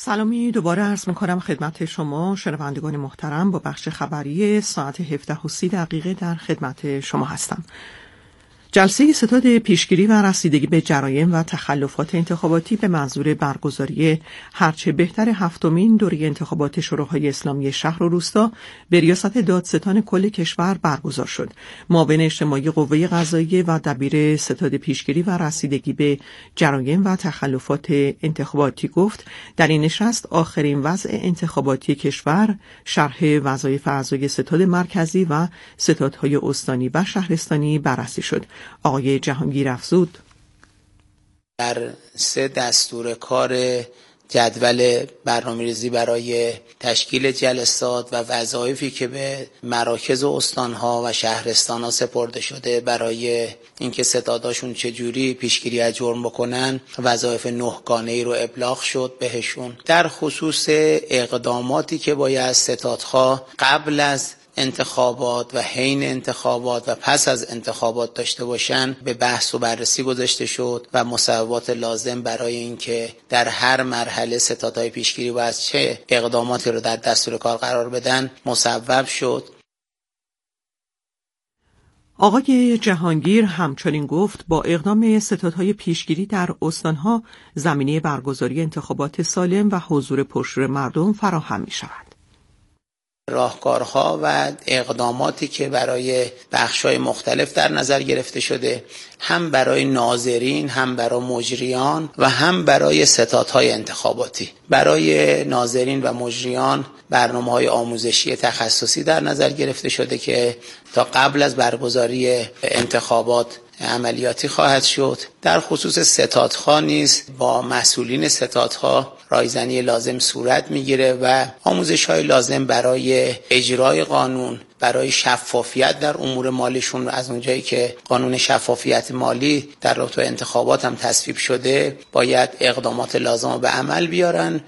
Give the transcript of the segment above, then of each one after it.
سلامی دوباره عرض می‌کنم خدمت شما شنوندگان محترم. با بخش خبری ساعت 17:30 در خدمت شما هستم. جلسه ستاد پیشگیری و رسیدگی به جرایم و تخلفات انتخاباتی به منظور برگزاری هرچه بهتر هفتمین دوره انتخابات شورای اسلامی شهر و روستا به ریاست دادستان کل کشور برگزار شد. معاون اجتماعی قوه قضاییه و دبیر ستاد پیشگیری و رسیدگی به جرایم و تخلفات انتخاباتی گفت در این نشست آخرین وضع انتخاباتی کشور، شرح وظایف اعضای ستاد مرکزی و ستادهای استانی و شهرستانی بررسی شد. آقای جهانگیر افزود در 3 دستور کار جدول برنامه‌ریزی برای تشکیل جلسات و وظایفی که به مراکز و استان‌ها و شهرستان‌ها سپرده شده برای اینکه ستاداشون چجوری پیشگیری از جرم بکنن، وظایف 9 گانه‌ای رو ابلاغ شد بهشون. در خصوص اقداماتی که باید ستادها قبل از انتخابات و حین انتخابات و پس از انتخابات داشته باشن به بحث و بررسی گذاشته شد و مصوبات لازم برای اینکه در هر مرحله ستادهای پیشگیری باید چه اقداماتی رو در دستور کار قرار بدن مصوب شد. آقای جهانگیر همچنین گفت با اقدام ستادهای پیشگیری در استانها زمینه برگزاری انتخابات سالم و حضور پرشور مردم فراهم می شود. راهکارها و اقداماتی که برای بخش‌های مختلف در نظر گرفته شده، هم برای ناظرین، هم برای مجریان و هم برای ستادهای انتخاباتی. برای ناظرین و مجریان برنامه‌های آموزشی تخصصی در نظر گرفته شده که تا قبل از برگزاری انتخابات عملیاتی خواهد شد. در خصوص ستادها نیز با مسئولین ستادها رایزنی لازم صورت میگیره و آموزش‌های لازم برای اجرای قانون، برای شفافیت در امور مالیشون از اونجایی که قانون شفافیت مالی در رابطه با انتخابات هم تصویب شده باید اقدامات لازم رو به عمل بیارن.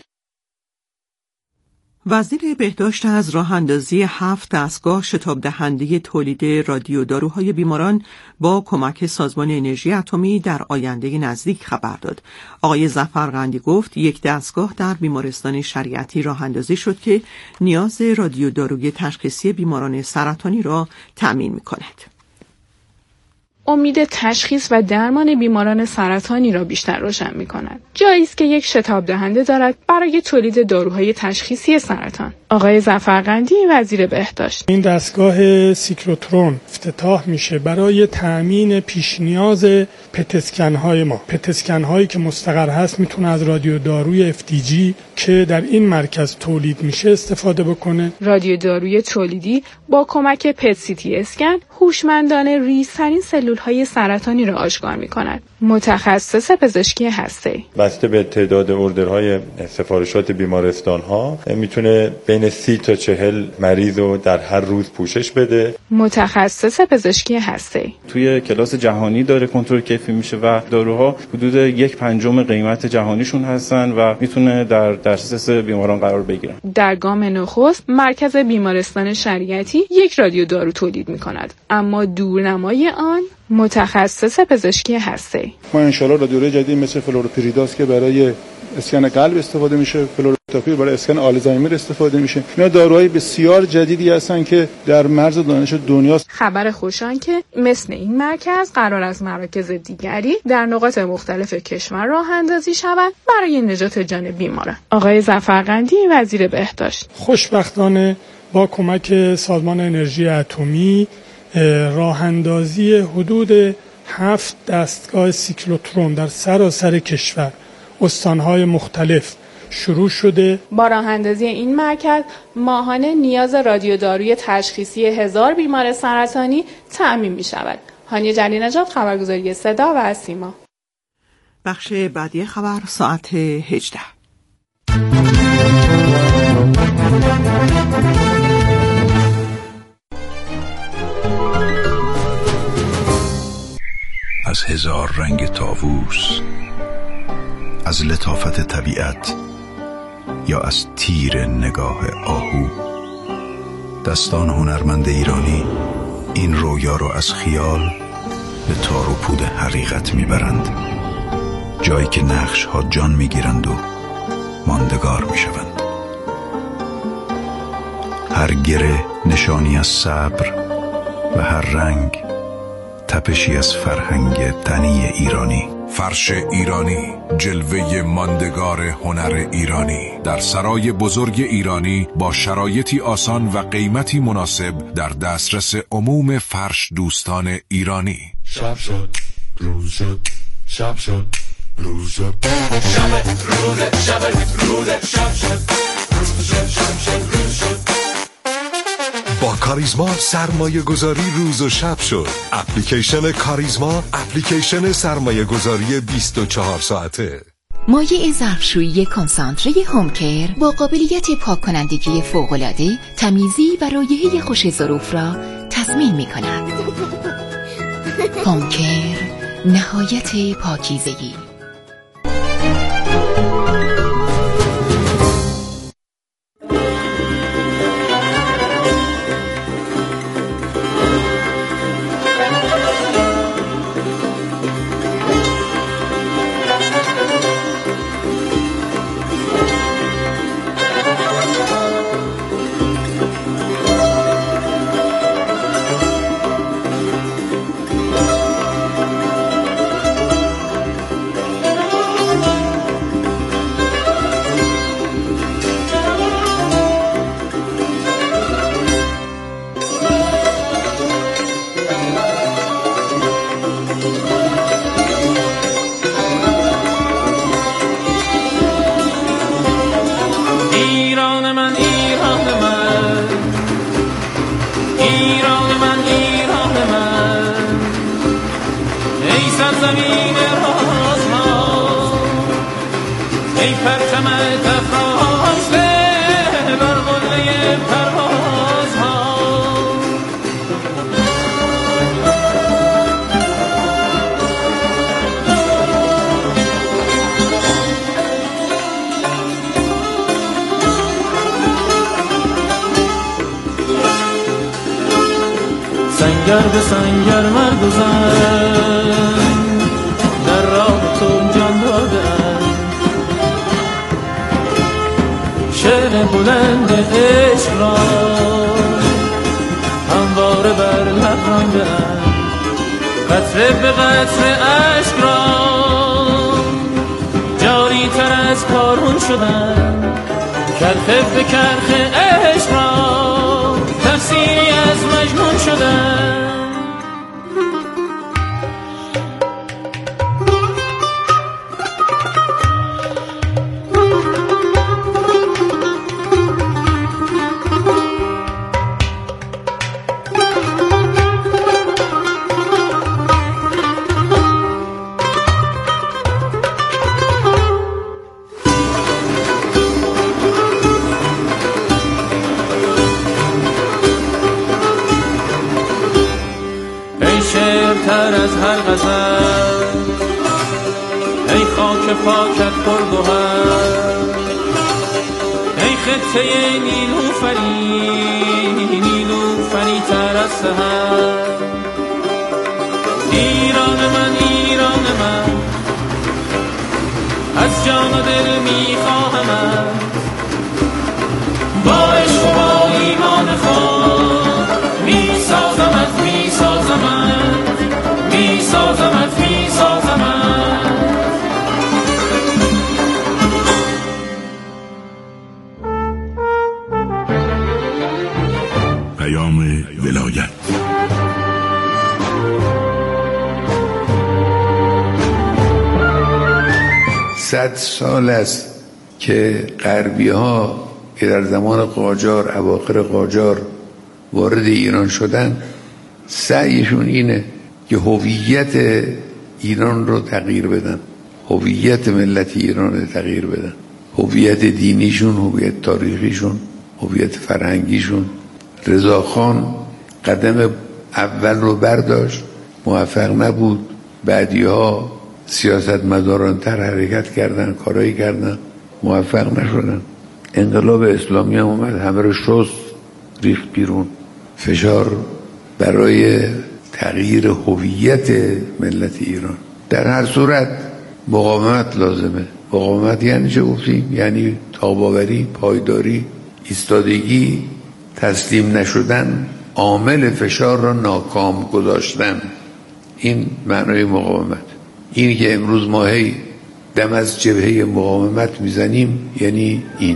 وزیر بهداشت از راه اندازی 7 دستگاه شتاب دهنده تولید رادیوداروهای بیماران با کمک سازمان انرژی اتمی در آینده نزدیک خبر داد. آقای ظفرقندی گفت یک دستگاه در بیمارستان شریعتی راه اندازی شد که نیاز رادیوداروی تشخیصی بیماران سرطانی را تأمین می‌کند. امید تشخیص و درمان بیماران سرطانی را بیشتر روشن می‌کند. جایی است که یک شتاب دهنده دارد برای تولید داروهای تشخیصی سرطان. آقای ظفرقندی وزیر بهداشت: این دستگاه سیکلوترون افتتاح میشه برای تأمین پیش نیاز پت اسکن های ما. پت اسکن هایی که مستقر هست میتونه از رادیوداروی FDG که در این مرکز تولید میشه استفاده بکنه. رادیوداروی تولیدی با کمک پت CT اسکن هوشمندانه ریزترین سلول‌های سرطانی را آشکار می‌کند. متخصص پزشکی هسته‌ای. بسته به تعداد اوردرهای سفارشات بیمارستان‌ها میتونه بین 30 تا 40 مریض رو در هر روز پوشش بده. متخصص پزشکی هسته‌ای. توی کلاس جهانی داره کنترل کیفی میشه و داروها حدود 1/5 قیمت جهانیشون هستن و میتونه در دسترس بیماران قرار بگیرن. در گام نخست مرکز بیمارستان شریعتی یک رادیودارو تولید می‌کند، اما دورنمای آن متخصص پزشکی هسته‌ای. ما انشالله رادیولوژی جدید مثل فلوروپریداس که برای اسکن قلب استفاده میشه، فلوروتاپیر برای اسکن آلزایمر استفاده میشه. اینا داروهای بسیار جدیدی هستن که در مرز دانش دنیاست. خبر خوشان که مثل این مرکز قرار از مراکز دیگری در نقاط مختلف کشور راه اندازی شود برای نجات جان بیماران. آقای ظفرقندی وزیر بهداشت: خوشبختانه با کمک سازمان انرژی اتمی راه اندازی حدود 7 دستگاه سیکلوترون در سراسر کشور استانهای مختلف شروع شده. با راه اندازی این مرکز ماهانه نیاز رادیوداروی تشخیصی 1000 بیمار سرطانی تأمین می شود. هانیه جلیل‌نژاد، خبرگزاری صدا و سیما. بخش بعدی خبر ساعت 18. از هزار رنگ طاووس، از لطافت طبیعت یا از تیر نگاه آهو، دستان هنرمند ایرانی این رویا رو از خیال به تار و پود حقیقت میبرند، جایی که نقش ها جان میگیرند و ماندگار می شوند. هر گره نشانی از صبر و هر رنگ تپشی از فرهنگ غنی ایرانی. فرش ایرانی، جلوه ماندگار هنر ایرانی، در سرای بزرگ ایرانی با شرایطی آسان و قیمتی مناسب در دسترس عموم فرش دوستان ایرانی. شب شد، روز شد، شب شد، روز شد، شب روز، شب روز، شب شد، روز شد، شب شد، روز شد. با کاریزما سرمایه گذاری روز و شب شد. اپلیکیشن کاریزما، اپلیکیشن سرمایه گذاری 24 ساعته. مایع ظرفشویی کنسانتره هومکر با قابلیت پاک کنندگی فوق‌العاده، تمیزی و رایحه خوش ظروف را تضمین می کند. هومکر، نهایت پاکیزگی. سنگر به سنگر مرد و زن در راه تو جان دادن، شعر بلند عشق را همواره بر لب راندن، قطره به قطره عشق را جاری تر از کارون شدن، کرخه به کرخه عشق را تفسیری از مجنون شدن. تر از هر غزل ای خاک پاکت پرگوهر، ای خطه نیلوفری تر از سحر. ایران من از جان و دل میخواهمت، با عشق و با ایمان خود میسازمت پیام ولایت. صد سال است که غربی ها که در زمان قاجار، اواخر قاجار وارد ایران شدن، سعیشون اینه که هویت ایران رو تغییر بدن، هویت ملت ایران رو تغییر بدن، هویت دینیشون، هویت تاریخیشون، هویت فرهنگیشون. رضاخان قدم اول رو برداشت، موفق نبود. بعدی‌ها سیاستمداران‌تر حرکت کردن، کارایی کردن، موفق نشدن. انقلاب اسلامی هم اومد، همه رو شست، ریخت بیرون. فشار برای تغییر هویت ملت ایران. در هر صورت مقاومت لازمه. مقاومت یعنی چه گفتیم؟ یعنی تاباوری، پایداری، ایستادگی، تسلیم نشدن، عامل فشار را ناکام گذاشتن. این معنای مقاومت. این که امروز ما هی دم از جبهه مقاومت میزنیم یعنی این.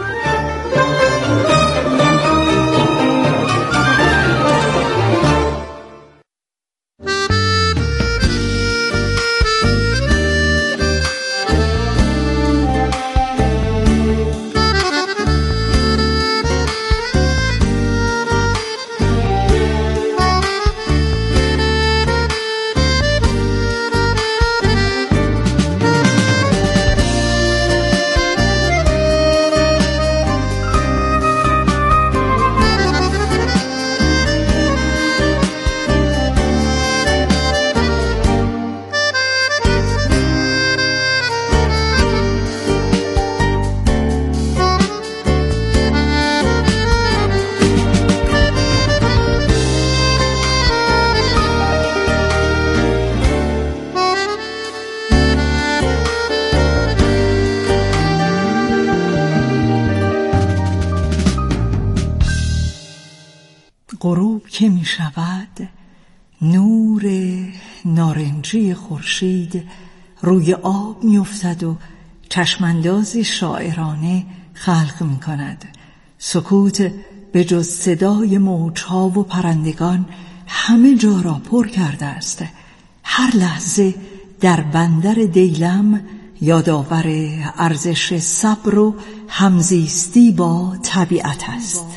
غروب که می شود نور نارنجی خورشید روی آب می افتد و چشماندازی شاعرانه خلق می کند. سکوت به جز صدای موجها و پرندگان همه جا را پر کرده است. هر لحظه در بندر دیلم یادآور ارزش صبر و همزیستی با طبیعت است.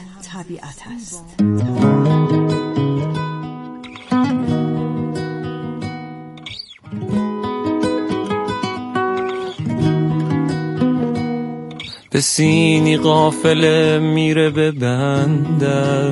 به سینی قافله میره به بندر،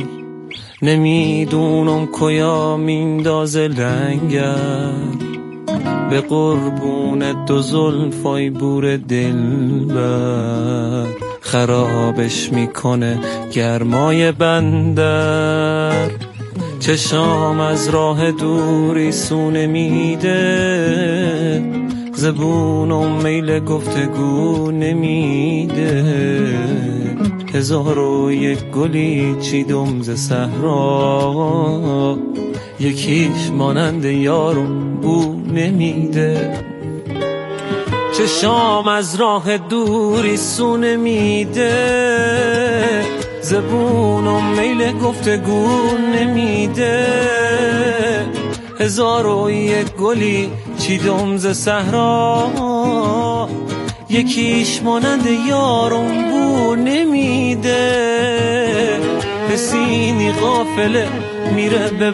نمیدونم کجا میندازه لنگر. به قربون دو زلفای بور دلبر، خرابش میکنه گرمای بندر. چشام از راه دوری سونه میده، زبونم میل گفتگو نمیده. هزار و یک گلی چیدم ز صحرا، یکیش مانند یارم بو نمیده. چشام از راه دوری سونه میده، زبونم میل گفتگو نمیده. هزار و یک گلی چیدم ز صحرا، یکیش مانند یارم بو نمیده. به سینی قافله میره به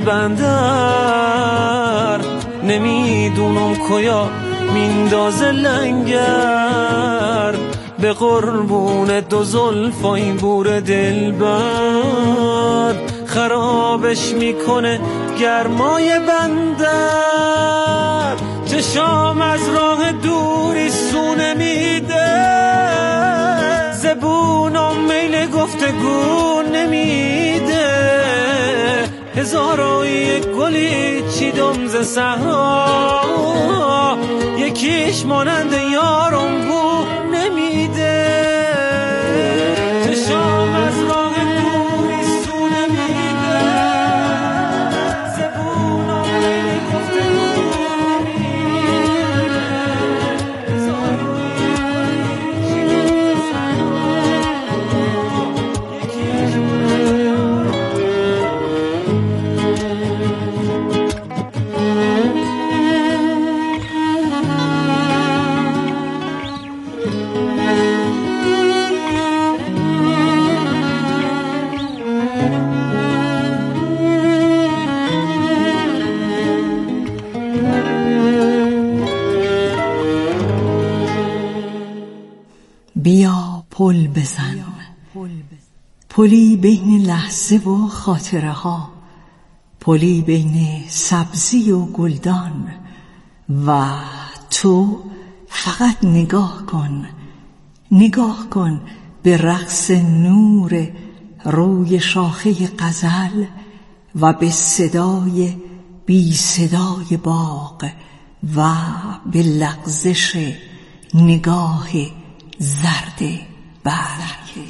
بندر، نمیدونم کجا میندازه لنگر. به قربون دو زلفای بور دلبر، خرابش میکنه گرمای بندر. چشام از راه دوری سونه میده، زبونم میل گفتگو نمیده. هزار و یک گلی چیدم ز صحرا، یکیش مانند یارم بو نمیده. چشام از راه دوری سونه میده، زبونم میل گفتگو نمیده. هزار و یک گلی چیدم ز صحرا، یکیش مانند بیا پل بزن، پلی بین لحظه و خاطره ها، پلی بین سبزی و گلدان. و تو فقط نگاه کن، نگاه کن به رقص نور روی شاخه غزل و به صدای بی صدای باغ و به لغزش نگاه زرد برگ.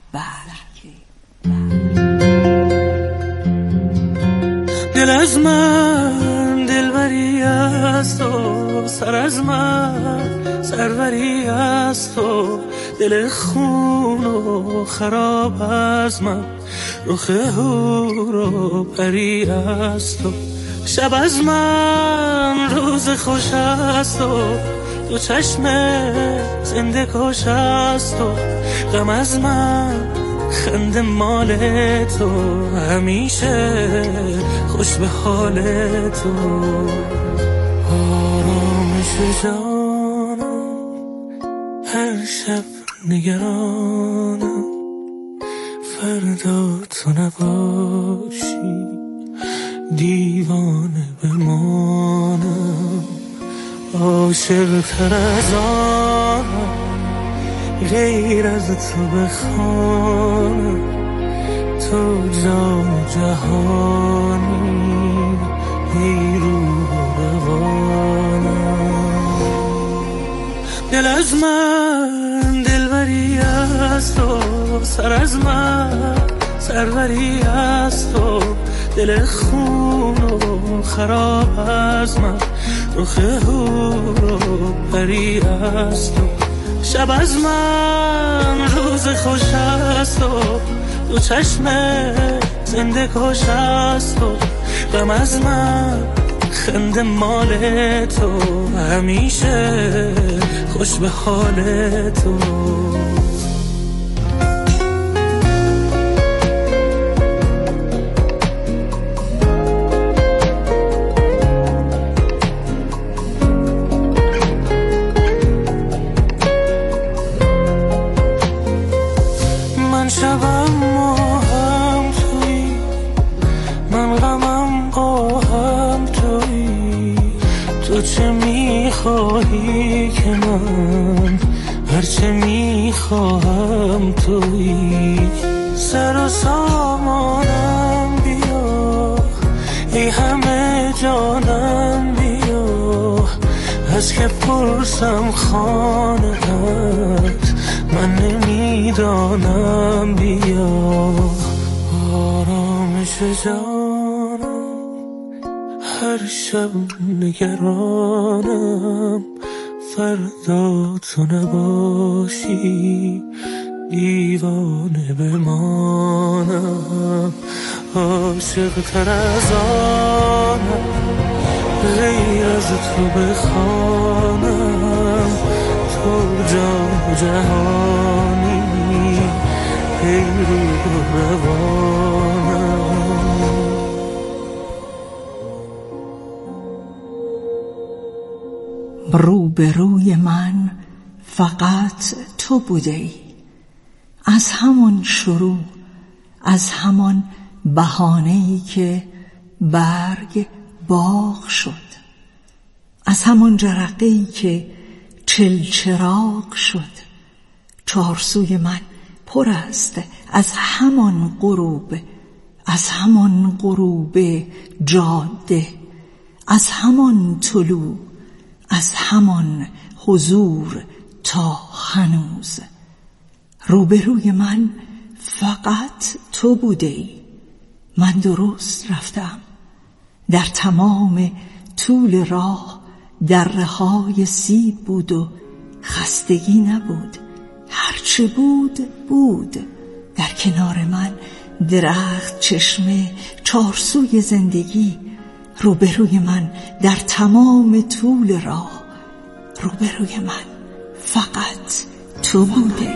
دل از من دلبری است و سر از من سروری است و دل خون و خراب از من رخ حور و پری است و شب از من روز خوش است و دو چشم زنده کش است و غم از من خنده مال تو همیشه خوش به حال تو آرامش جانم هر شب نگرانم فردا تو نباشی دیوانه بمانم عاشق تر از آنم غیر از تو بخوانم تو جان جهانی ای روح روانم دل از من دلبری است و سر از من سروری است و دل خون و خراب از من رخ حور و پری است و شب از من روز خوش است و دو چشم زنده کش است و غم از من خنده مال تو همیشه خوش به حال تو شبم ماهم توی من غمم قاهم توی تو چه میخواهی که من هرچه میخواهم توی سر و سامانم بیا ای همه جانم بیا از که پرسم خانه‌ات من نمیدانم بیا آرامش جانم هر شب نگرانم فردا تو نباشی دیوانه بمانم عاشق تر از آنم غیر از تو بخوانم تو جان جهانی ای روح روانم روبروی من فقط تو بوده ای از همان شروع از همان بهانه‌ای که برگ باغ شد از همان جرقه‌ای که چلچراغ شد چارسوی من پر است از همان غروب جاده از همان طلوع از همان حضور تا هنوز روبروی من فقط تو بوده ای من درست رفتم در تمام طول راه دره‌های سیب بود و خستگی نبود هرچه بود در کنار من درخت چشمه چارسوی زندگی روبروی من در تمام طول راه روبروی من فقط تو بوده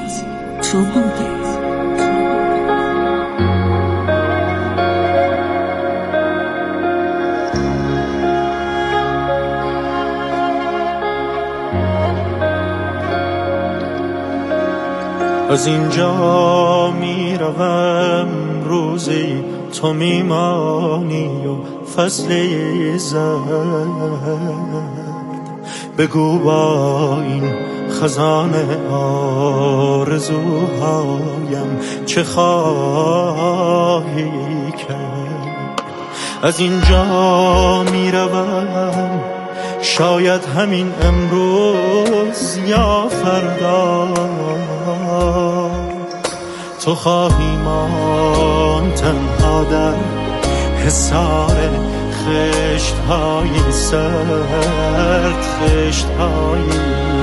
از اینجا می روم روزی تو میمانی و فصل زرد بگو با این خزانه آرزوهایم چه خواهی کرد از اینجا می روم شاید همین امروز یا فردا تو خواهی ماند تنها در حصار خشت‌های سرد، خشت‌های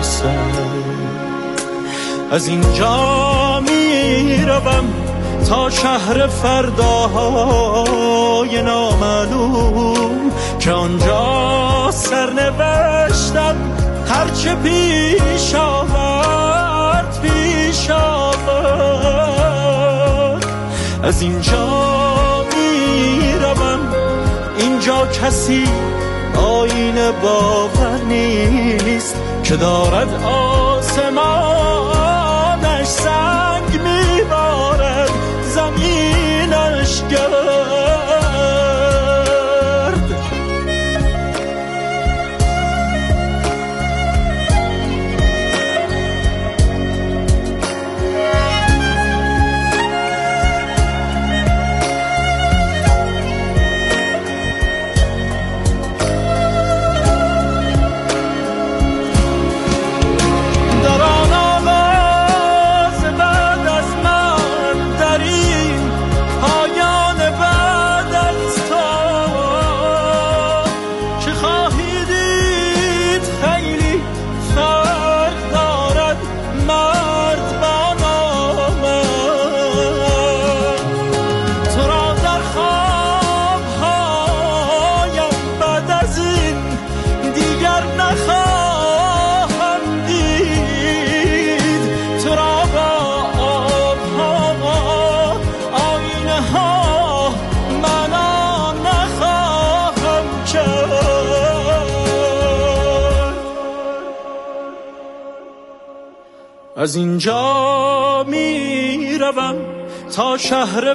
سرد. از اینجا میروم تا شهر فرداهای نامعلوم که آنجا سرنوشتم هرچه پیش آورد پیش آورد. از اینجا میروم، اینجا کسی آینه باور نیست که دارد آسمانش سنگ میبارد زمینش گرد. از اینجا میروم تا شهر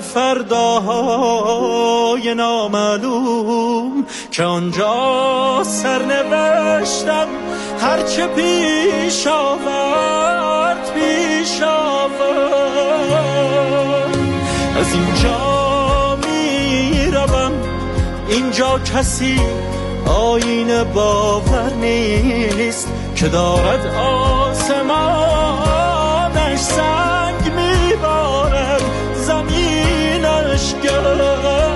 فرداهای نامعلوم که آنجا سرنوشتم هرچه پیش آورد پیش آورد. از اینجا میروم، اینجا کسی آینه باور نیست که دارد آسمانش سنگ میبارد زمینش گرد.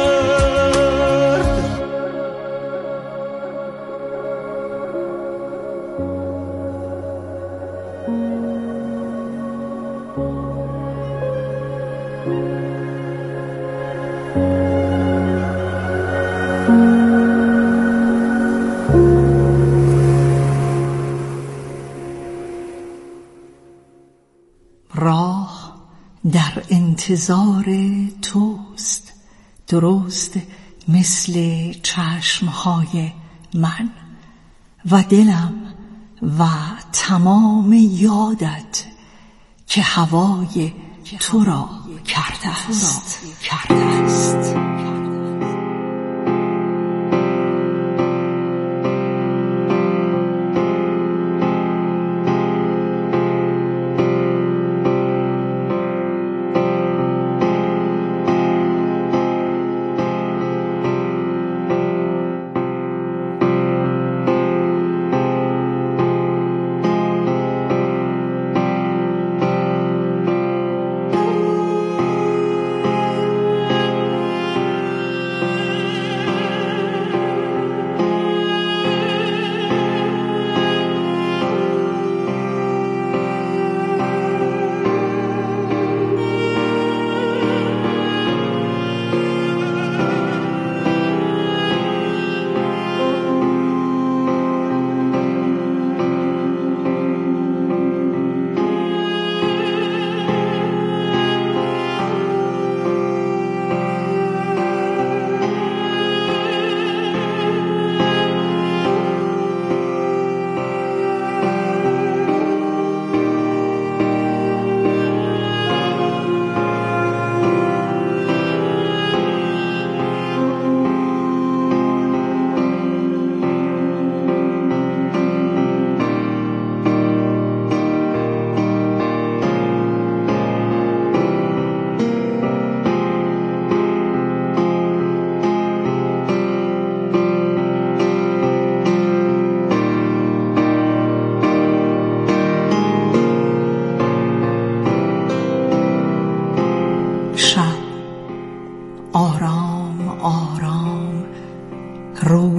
راه در انتظار توست، درست مثل چشمهای من و دلم و تمام یادت که هوای تو را کرده است.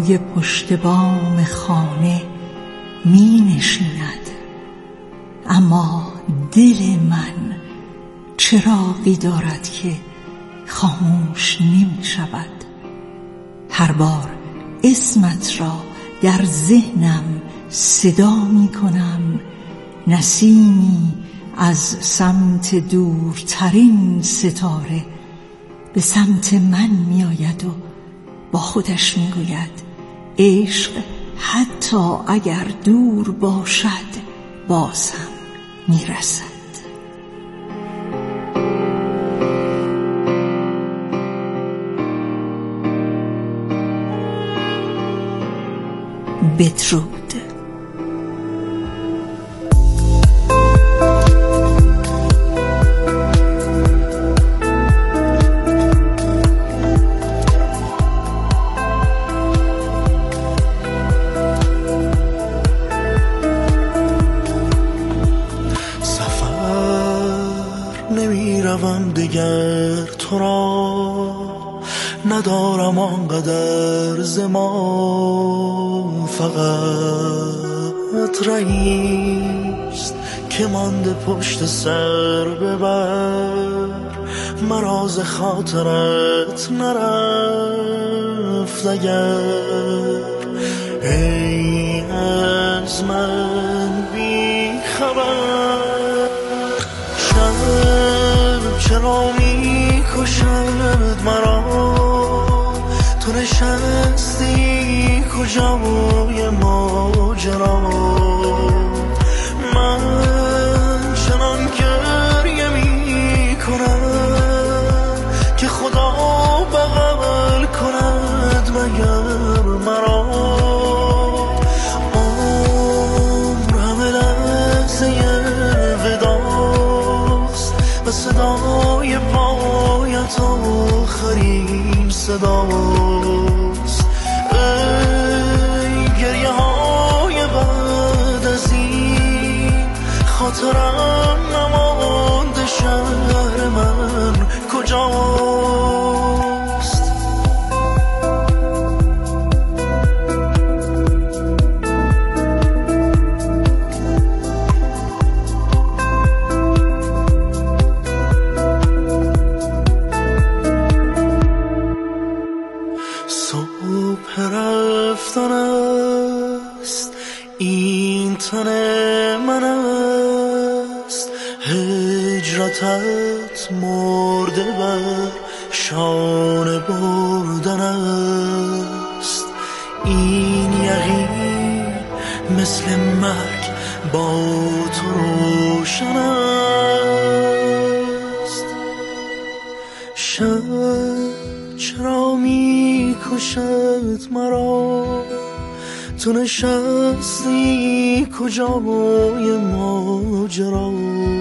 روی پشت بام خانه می نشیند، اما دل من چراغی دارد که خاموش نمی شود. هر بار اسمت را در ذهنم صدا می کنم، نسیمی از سمت دورترین ستاره به سمت من می آید و با خودش می گوید عشق حتی اگر دور باشد باز هم می رسد. بدرود. نمیروم دیگر تو را، ندارم آنقدر زمان، فقط رئیست که مانده پشت سر ببر، مراز خاطرت نرفت اگر، ای از من بی خبر. چرا می کشد مرا تو نشستی کجای ماجرا، من چنان گریه می کنم که خدا بغل کند مگر مرا، عمر همه لحظه وداست و صدای پایت آخرین صداست، ای گریه های بعد از این خاطرم نمانده، شهر من کجاست؟ صبح رفتن است، این تن من است، هجرتت مرده بر شانه بردن است، این یقین مثل مرگ با تو روشن است. چرا می کشد مرا تو نشستی کجای ماجرا،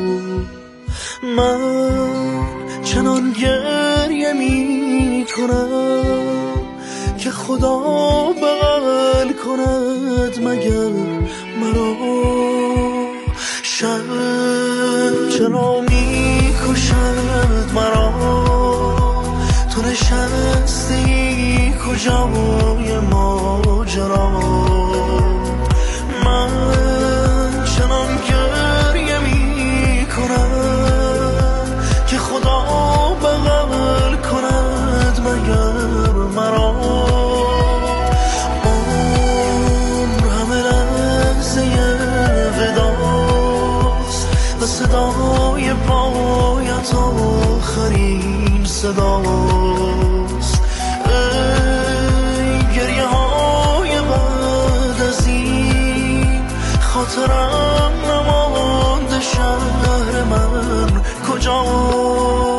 من چنان گریه می کنم که خدا بغل کند مگر مرا، چرا می کشد مرا تو نشستی کجای ماجرا، من چنان گریه می کنم که خدا بغل کند مگر مرا، عمر همه لحظه وداست و صدای پایت آخرین صداست، ای گریه های بعد از این خاطرم نمانده، شهر من کجاست؟